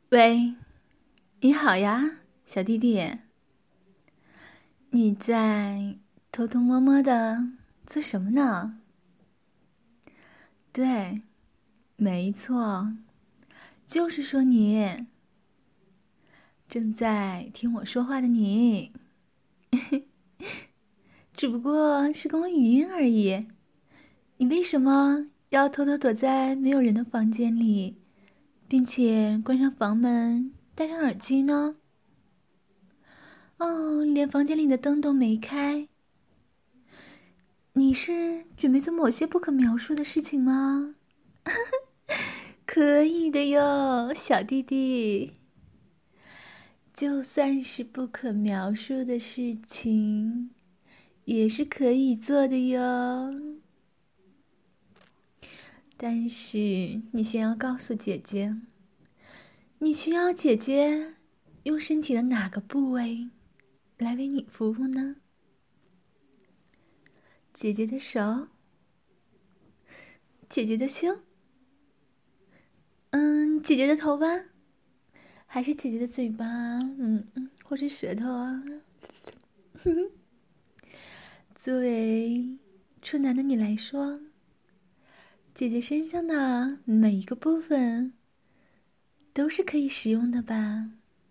喂，你好呀，小弟弟，你在偷偷摸摸的做什么呢？对，没错，就是说你正在听我说话的你，只不过是跟我语音而已。你为什么要偷偷躲在没有人的房间里，并且关上房门，戴上耳机呢？哦，连房间里的灯都没开。你是准备做某些不可描述的事情吗？可以的哟，小弟弟。就算是不可描述的事情，也是可以做的哟。但是你先要告诉姐姐，你需要姐姐用身体的哪个部位来为你服务呢？姐姐的手，姐姐的胸，姐姐的头发，还是姐姐的嘴巴，或是舌头啊？作为处男的你来说，姐姐身上的每一个部分都是可以使用的吧？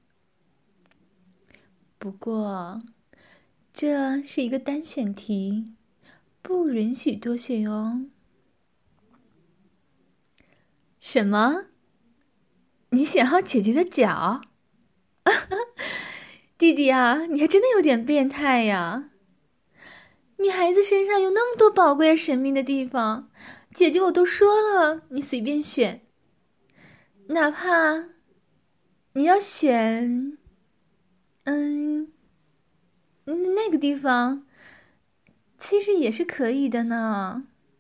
不过，这是一个单选题，不允许多选哦。什么？你想要姐姐的脚？弟弟啊，你还真的有点变态呀！女孩子身上有那么多宝贵而神秘的地方，姐姐我都说了，你随便选，哪怕你要选，嗯，那个地方其实也是可以的呢。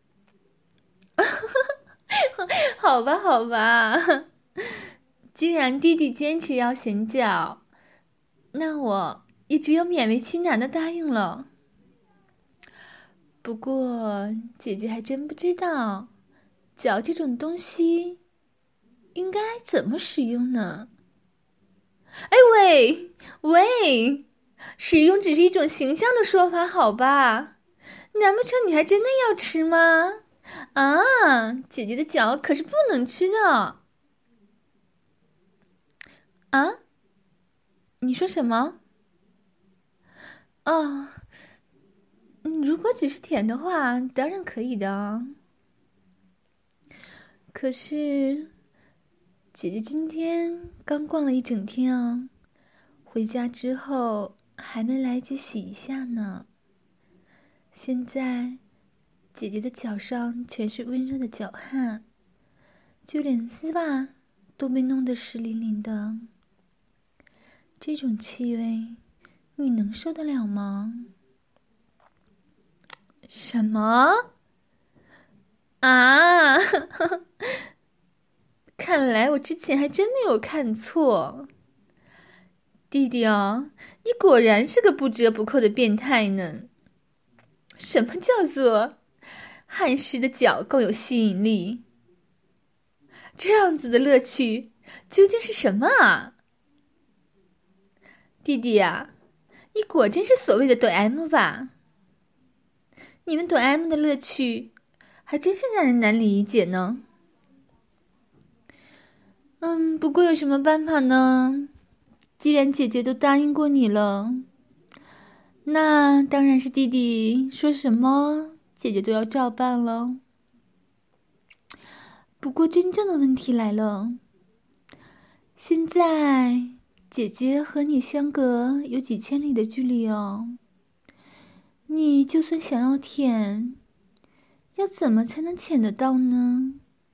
好吧，好吧，既然弟弟坚持要选角，那我也只有勉为其难的答应了。不过姐姐还真不知道，脚这种东西应该怎么使用呢？哎喂喂，使用只是一种形象的说法，好吧？难不成你还真的要吃吗？啊，姐姐的脚可是不能吃的。啊？你说什么？哦，如果只是舔的话，当然可以的。可是姐姐今天刚逛了一整天啊，回家之后还没来及洗一下呢。现在姐姐的脚上全是温热的脚汗，就连丝袜都被弄得湿淋淋的。这种气味，你能受得了吗？什么？啊！看来我之前还真没有看错。弟弟啊，你果然是个不折不扣的变态呢。什么叫做汗湿的脚更有吸引力？这样子的乐趣究竟是什么啊？弟弟呀，你果真是所谓的抖 M 吧？你们抖 M 的乐趣还真是让人难理解呢。不过有什么办法呢？既然姐姐都答应过你了，那当然是弟弟说什么，姐姐都要照办了。不过真正的问题来了，现在姐姐和你相隔有几千里的距离哦，你就算想要舔，要怎么才能舔得到呢？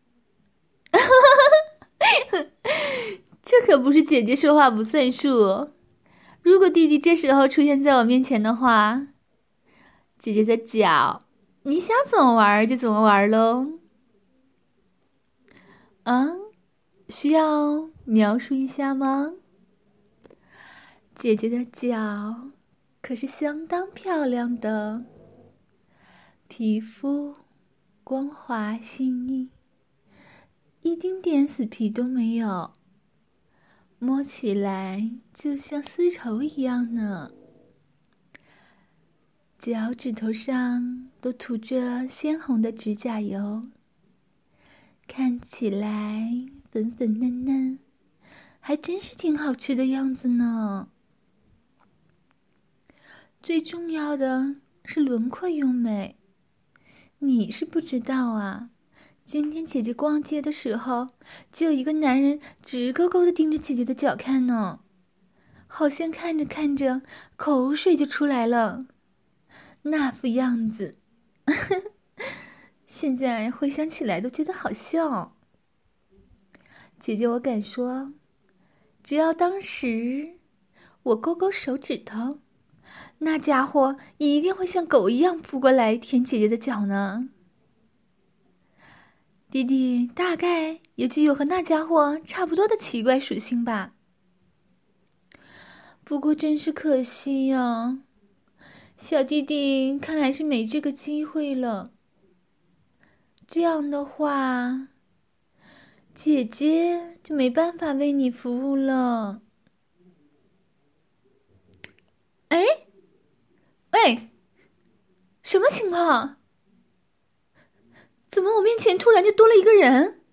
这可不是姐姐说话不算数。如果弟弟这时候出现在我面前的话，姐姐的脚，你想怎么玩就怎么玩喽。啊，需要描述一下吗？姐姐的脚可是相当漂亮的，皮肤光滑细腻，一丁点死皮都没有， 摸起来就像丝绸一样呢。脚趾头上都涂着鲜红的指甲油，看起来粉粉嫩嫩，还真是挺好吃的样子呢。最重要的是轮廓优美，你是不知道啊，今天姐姐逛街的时候，就有一个男人直勾勾地盯着姐姐的脚看呢，好像看着看着口水就出来了，那副样子现在回想起来都觉得好笑。姐姐我敢说，只要当时我勾勾手指头，那家伙一定会像狗一样扑过来舔姐姐的脚呢。弟弟大概也具有和那家伙差不多的奇怪属性吧。不过真是可惜呀，小弟弟看来是没这个机会了。这样的话，姐姐就没办法为你服务了。哎，喂，什么情况？怎么我面前突然就多了一个人？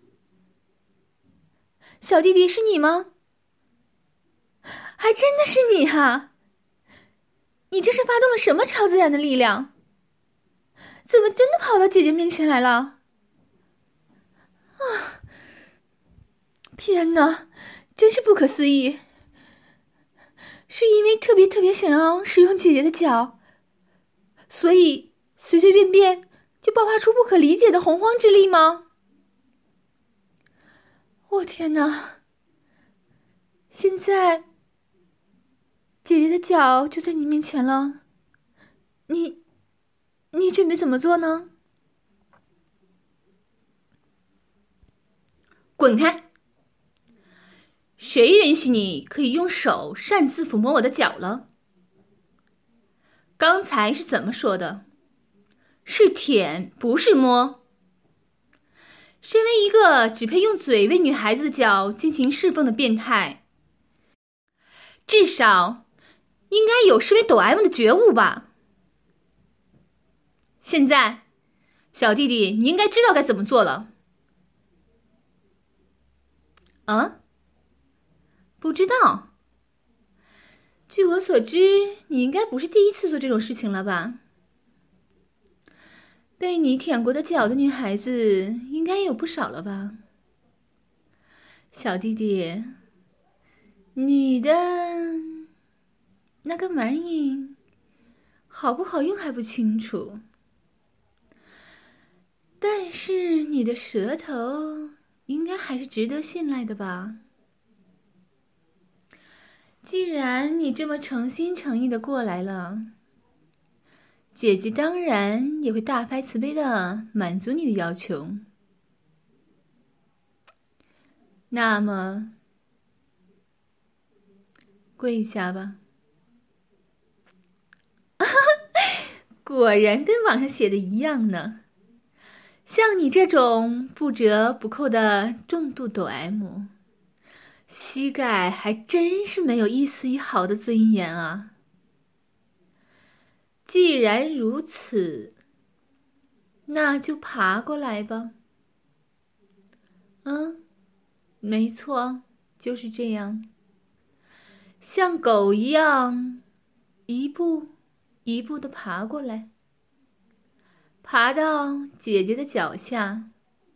小弟弟，是你吗？还真的是你哈！你这是发动了什么超自然的力量？怎么真的跑到姐姐面前来了？啊！天哪，真是不可思议！是因为特别想要使用姐姐的脚，所以随随便便就爆发出不可理解的洪荒之力吗？我天哪！现在姐姐的脚就在你面前了，你准备怎么做呢？ 滚开！谁允许你可以用手擅自抚摸我的脚了？刚才是怎么说的？是舔，不是摸。身为一个只配用嘴为女孩子的脚进行侍奉的变态，至少应该有身为抖 M 的觉悟吧？现在，小弟弟，你应该知道该怎么做了。啊？不知道。据我所知，你应该不是第一次做这种事情了吧？被你舔过的脚的女孩子应该有不少了吧？小弟弟，你的那个玩意好不好用还不清楚，但是你的舌头应该还是值得信赖的吧？既然你这么诚心诚意的过来了，姐姐当然也会大发慈悲的满足你的要求。那么，跪下吧。果然跟网上写的一样呢。像你这种不折不扣的重度抖 M， 膝盖还真是没有一丝一毫的尊严啊。既然如此，那就爬过来吧。没错，就是这样。像狗一样，一步一步的爬过来，爬到姐姐的脚下，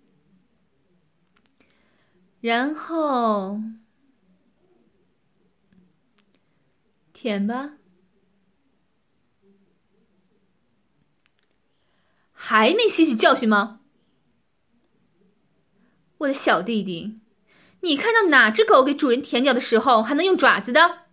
然后舔吧。还没吸取教训吗？我的小弟弟，你看到哪只狗给主人舔脚的时候还能用爪子的？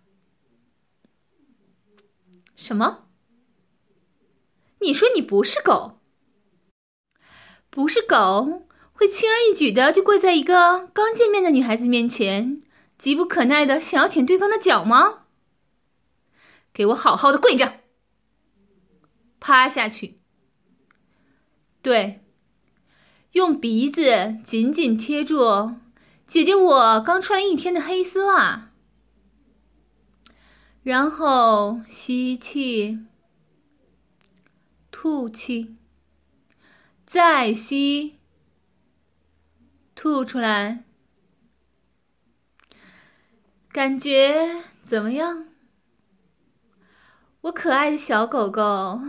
什么？你说你不是狗？不是狗会轻而易举的就跪在一个刚见面的女孩子面前，急不可耐的想要舔对方的脚吗？给我好好的跪着，趴下去。对，用鼻子紧紧贴住姐姐我刚穿了一天的黑丝袜。然后吸气，吐气，再吸，吐出来。感觉怎么样？我可爱的小狗狗，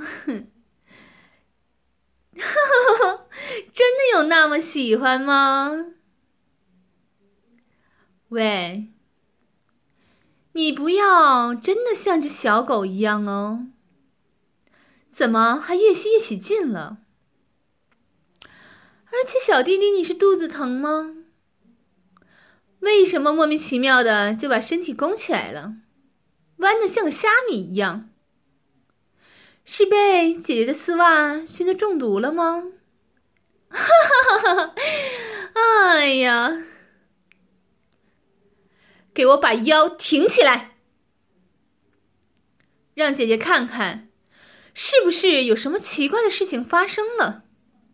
真的有那么喜欢吗？喂，你不要真的像只小狗一样哦。怎么还越吸越起劲了？而且小弟弟，你是肚子疼吗？为什么莫名其妙的就把身体弓起来了，弯得像个虾米一样？是被姐姐的丝袜熏得中毒了吗？哈哈哈哈！哎呀，给我把腰挺起来，让姐姐看看，是不是有什么奇怪的事情发生了？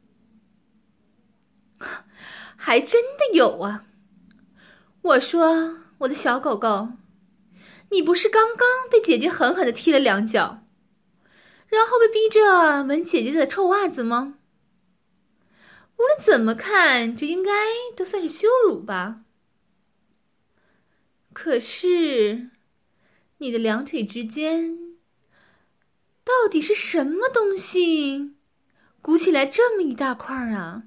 还真的有啊！我说，我的小狗狗，你不是刚刚被姐姐狠狠地踢了2脚，然后被逼着闻姐姐的臭袜子吗？无论怎么看，这应该都算是羞辱吧。可是，你的2腿之间，到底是什么东西，鼓起来这么一大块啊？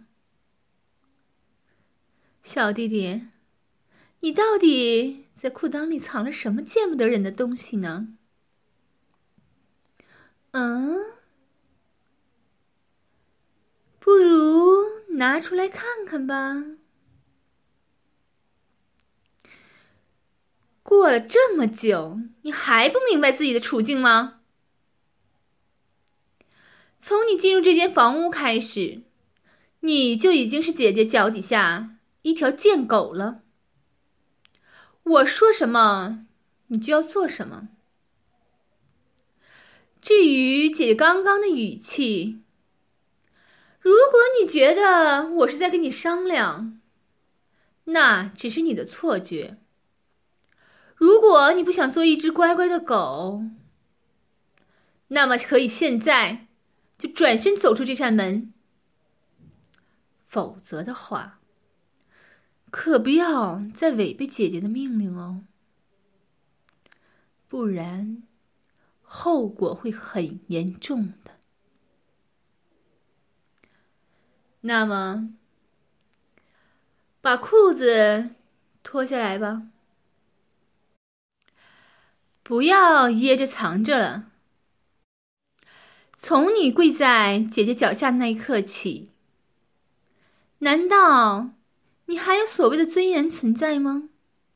小弟弟，你到底在裤裆里藏了什么见不得人的东西呢？不如拿出来看看吧。过了这么久，你还不明白自己的处境吗？从你进入这间房屋开始，你就已经是姐姐脚底下一条贱狗了。我说什么，你就要做什么。至于姐姐刚刚的语气，如果你觉得我是在跟你商量，那只是你的错觉。如果你不想做一只乖乖的狗，那么可以现在就转身走出这扇门。否则的话，可不要再违背姐姐的命令哦，不然后果会很严重的。那么，把裤子脱下来吧，不要掖着藏着了。从你跪在姐姐脚下的那一刻起，难道你还有所谓的尊严存在吗？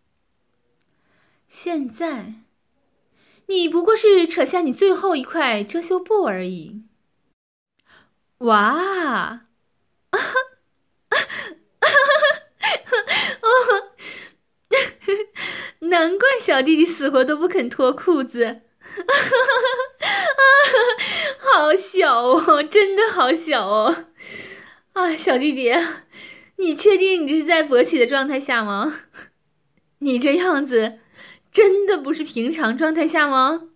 现在，你不过是扯下你最后一块遮羞布而已。哇！难怪小弟弟死活都不肯脱裤子，好小哦，真的好小哦！啊，小弟弟，你确定你这是在勃起的状态下吗？你这样子，真的不是平常状态下吗？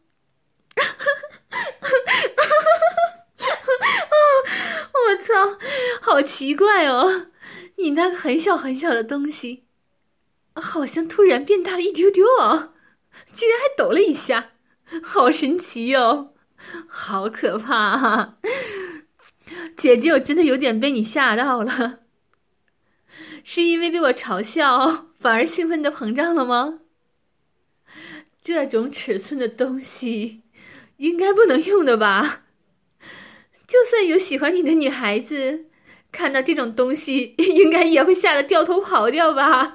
我操，好奇怪哦！你那个很小很小的东西，好像突然变大了一丢丢哦，居然还抖了一下，好神奇哦，好可怕啊！姐姐，我真的有点被你吓到了，是因为被我嘲笑，反而兴奋的膨胀了吗？这种尺寸的东西，应该不能用的吧？就算有喜欢你的女孩子，看到这种东西，应该也会吓得掉头跑掉吧？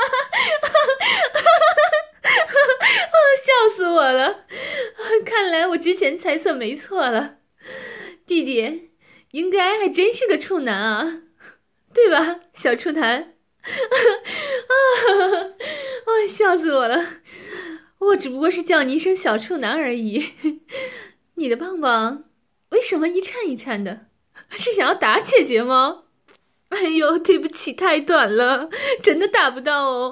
笑死我了！看来我之前猜测没错了，弟弟应该还真是个处男啊，对吧，小处男？笑死我了！我只不过是叫你一声小处男而已，你的棒棒为什么一颤一颤的？是想要打姐姐吗？ 哎呦，对不起，太短了，真的打不到哦。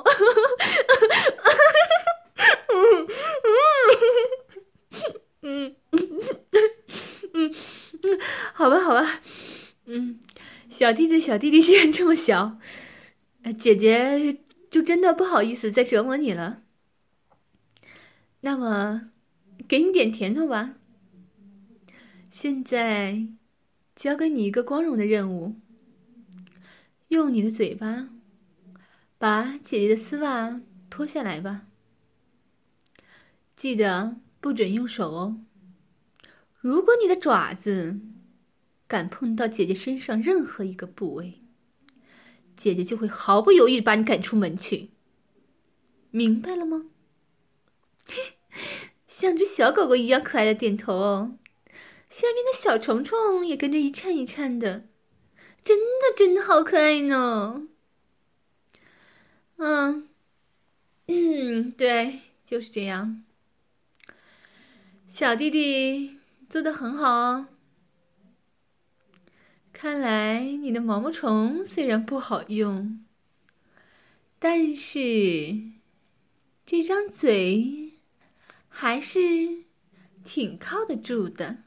好吧，好吧，小弟弟既然这么小，姐姐就真的不好意思再折磨你了。那么，给你点甜头吧。现在，交给你一个光荣的任务，用你的嘴巴把姐姐的丝袜脱下来吧。记得不准用手哦。如果你的爪子敢碰到姐姐身上任何一个部位，姐姐就会毫不犹豫地把你赶出门去。明白了吗？像只小狗狗一样可爱的点头哦，下面的小虫虫也跟着一颤一颤的，真的好可爱呢。对，就是这样。小弟弟做得很好哦。看来你的毛毛虫虽然不好用，但是这张嘴还是挺靠得住的。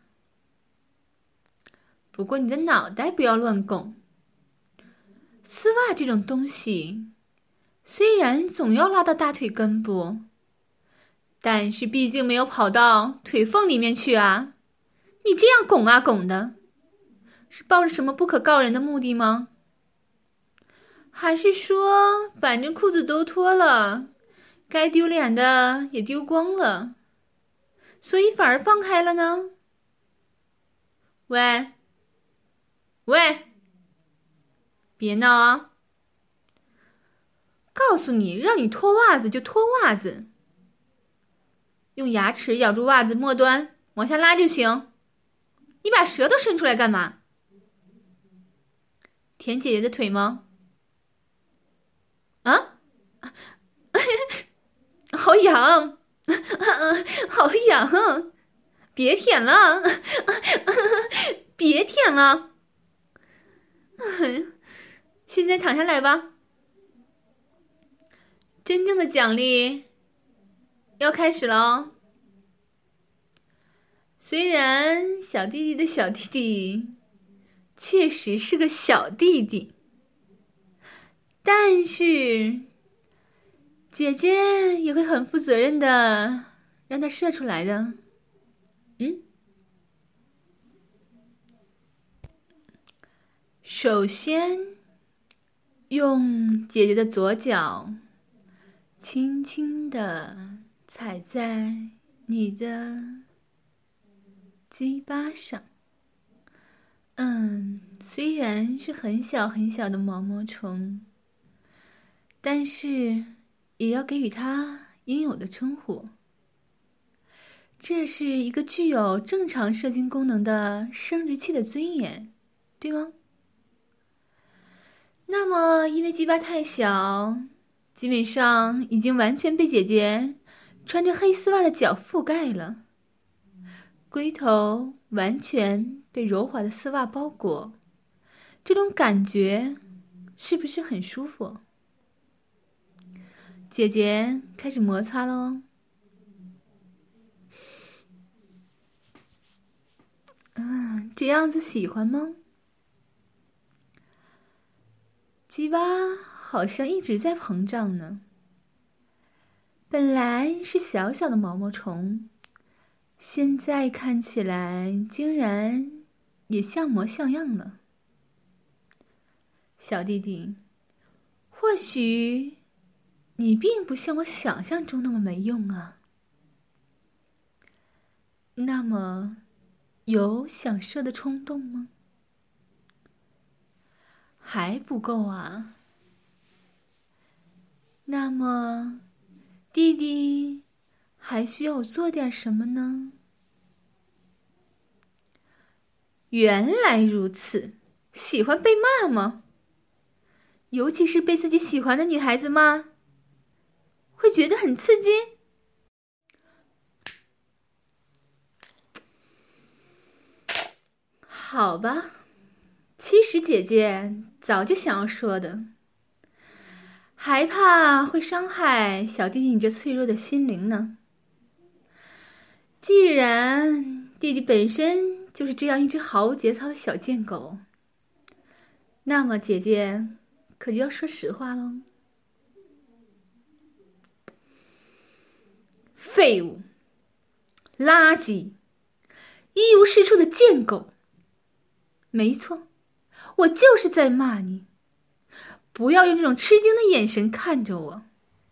不过你的脑袋不要乱拱。丝袜这种东西，虽然总要拉到大腿根部，但是毕竟没有跑到腿缝里面去啊。你这样拱啊拱的，是抱着什么不可告人的目的吗？还是说，反正裤子都脱了，该丢脸的也丢光了，所以反而放开了呢？喂，别闹啊！告诉你，让你脱袜子就脱袜子，用牙齿咬住袜子末端往下拉就行。你把舌头伸出来干嘛？舔姐姐的腿吗？啊？好痒，好痒！别舔了，别舔了。现在躺下来吧。真正的奖励要开始了哦。虽然小弟弟的小弟弟确实是个小弟弟，但是姐姐也会很负责任的让他射出来的。首先用姐姐的左脚轻轻地踩在你的鸡巴上。虽然是很小很小的毛毛虫，但是也要给予它应有的称呼。这是一个具有正常射精功能的生殖器的尊严，对吗？那么因为鸡巴太小，基本上已经完全被姐姐穿着黑丝袜的脚覆盖了，龟头完全被柔滑的丝袜包裹，这种感觉是不是很舒服？姐姐开始摩擦喽。这样子喜欢吗？鸡巴好像一直在膨胀呢。本来是小小的毛毛虫，现在看起来竟然也像模像样了。小弟弟，或许你并不像我想象中那么没用啊。那么，有想射的冲动吗？还不够啊。那么，弟弟还需要我做点什么呢？原来如此，喜欢被骂吗？尤其是被自己喜欢的女孩子骂，会觉得很刺激。好吧， 其实姐姐早就想要说的，还怕会伤害小弟弟你这脆弱的心灵呢。既然弟弟本身就是这样一只毫无节操的小贱狗，那么姐姐可就要说实话喽。废物，垃圾，一无是处的贱狗。没错，我就是在骂你，不要用这种吃惊的眼神看着我。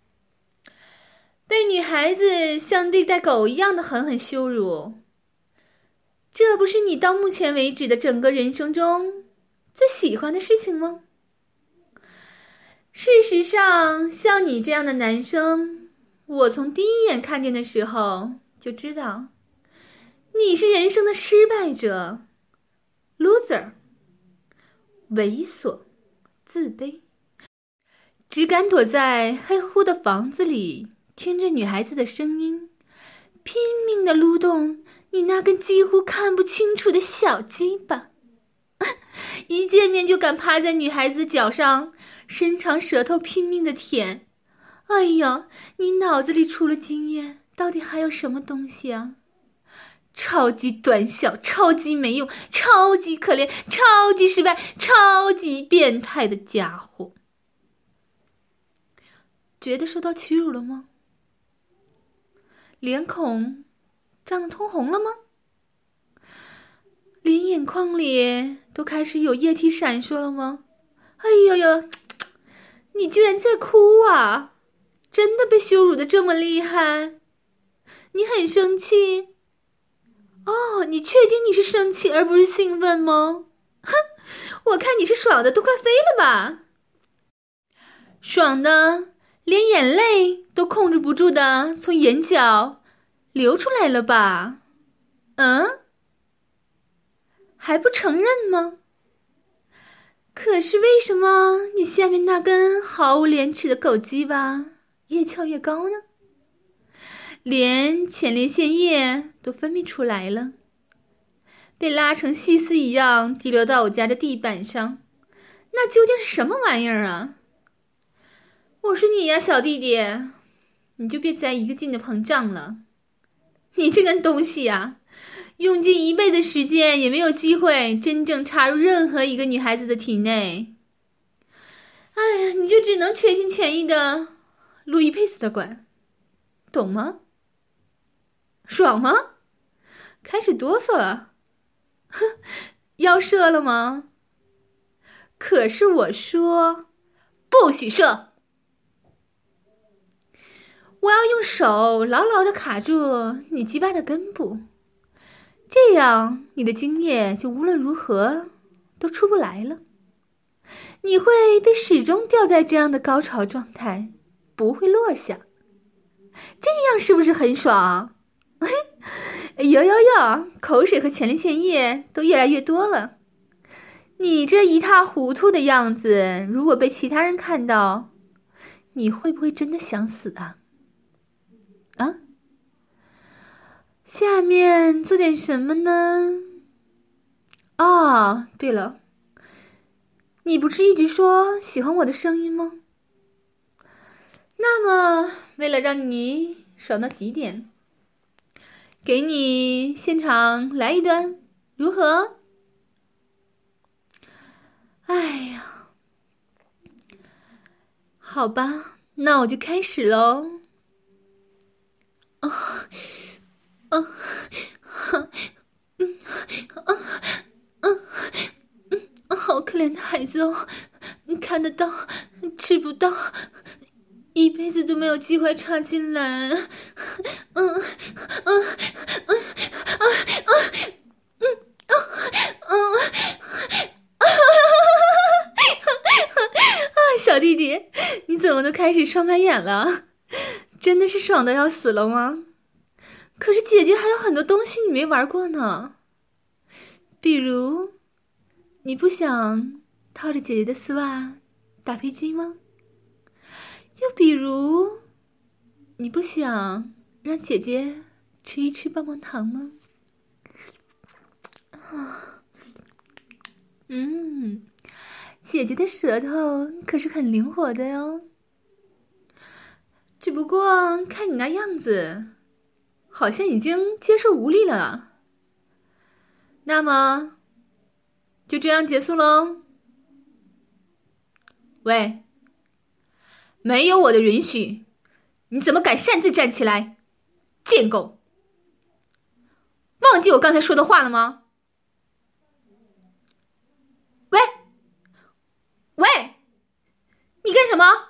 被女孩子像对待狗一样的狠狠羞辱，这不是你到目前为止的整个人生中最喜欢的事情吗？事实上，像你这样的男生，我从第一眼看见的时候就知道，你是人生的失败者 ，loser， 猥琐，自卑，只敢躲在黑乎乎的房子里，听着女孩子的声音，拼命地撸动你那根几乎看不清楚的小鸡巴，一见面就敢趴在女孩子脚上，伸长舌头拼命地舔。哎呀，你脑子里除了经验，到底还有什么东西啊？超级短小，超级没用，超级可怜，超级失败，超级变态的家伙。觉得受到屈辱了吗？脸孔涨得通红了吗？连眼眶里都开始有液体闪烁了吗？哎呦呦，你居然在哭啊！真的被羞辱的这么厉害？你很生气？哦，你确定你是生气而不是兴奋吗？哼，我看你是爽的都快飞了吧！爽的连眼泪都控制不住的从眼角流出来了吧？嗯？还不承认吗？可是为什么你下面那根毫无廉耻的狗鸡巴越翘越高呢？连前列腺液都分泌出来了，被拉成细丝一样滴流到我家的地板上，那究竟是什么玩意儿啊？我说你呀，小弟弟，你就别再一个劲的膨胀了。你这根东西呀，用尽一辈子时间也没有机会真正插入任何一个女孩子的体内。哎呀，你就只能全心全意的撸一辈子的管，懂吗？爽吗？开始哆嗦了。哼，要射了吗？可是我说不许射。我要用手牢牢地卡住你鸡巴的根部，这样你的精液就无论如何都出不来了。你会被始终吊在这样的高潮状态，不会落下。这样是不是很爽？有，口水和前列腺液都越来越多了。你这一塌糊涂的样子，如果被其他人看到，你会不会真的想死啊？啊？下面做点什么呢？哦，对了，你不是一直说喜欢我的声音吗？那么，为了让你爽到极点，给你现场来一段，如何？哎呀，好吧，那我就开始喽。好可怜的孩子哦，你看得到，吃不到，一辈子都没有机会插进来。小弟弟，你怎么都开始双白眼了？真的是爽的要死了吗？可是姐姐还有很多东西你没玩过呢，比如，你不想套着姐姐的丝袜打飞机吗？又比如，你不想让姐姐吃一吃棒棒糖吗？ 姐姐的舌头可是很灵活的哟。只不过看你那样子，好像已经接受无力了。那么，就这样结束喽。喂，没有我的允许，你怎么敢擅自站起来？贱狗！忘记我刚才说的话了吗？喂，喂，你干什么？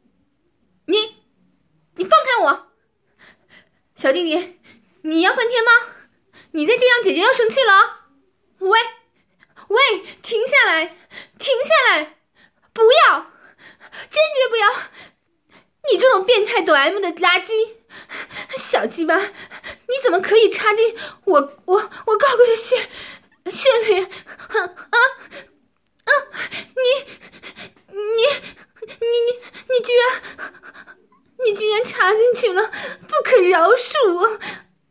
你放开我！小弟弟，你要翻天吗？你再这样，姐姐要生气了。喂，停下来，停下来！不要，坚决不要！你这种变态抖 M 的垃圾，小鸡巴，你怎么可以插进我高贵的血里？你居然插进去了，不可饶恕！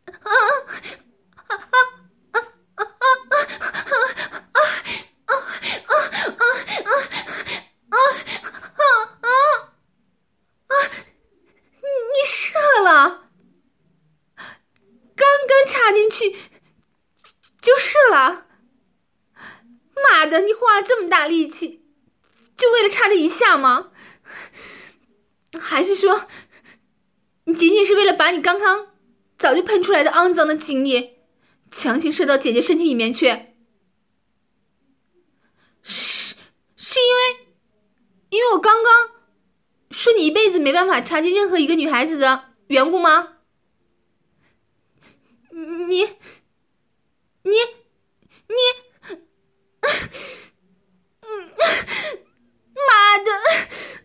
你射了，刚刚插进去就射了。妈的，你花了这么大力气，就为了插这一下吗？还是说，你仅仅是为了把你刚刚早就喷出来的肮脏的精液强行射到姐姐身体里面去？是因为我刚刚说你一辈子没办法插进任何一个女孩子的缘故吗？你妈的！